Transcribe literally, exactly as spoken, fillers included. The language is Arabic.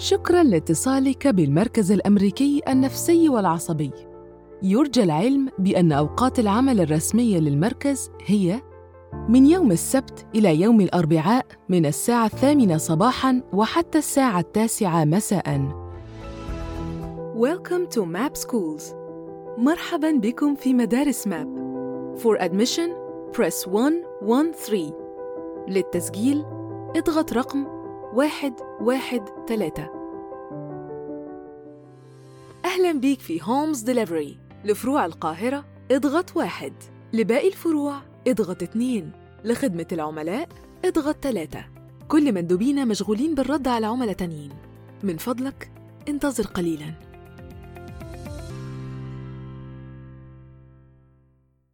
شكراً لاتصالك بالمركز الأمريكي النفسي والعصبي. يرجى العلم بأن أوقات العمل الرسمية للمركز هي من يوم السبت إلى يوم الأربعاء من الساعة الثامنة صباحاً وحتى الساعة التاسعة مساءً. Welcome to ماب Schools. مرحباً بكم في مدارس ماب. For admission, press one one three. للتسجيل، اضغط رقم واحد واحد ثلاثة. أهلاً بيك في هومز ديليفري. لفروع القاهرة، اضغط واحد. لباقي الفروع، اضغط اثنين. لخدمة العملاء، اضغط ثلاثة. كل مندوبينا مشغولين بالرد على عملاء تانيين. من فضلك، انتظر قليلاً.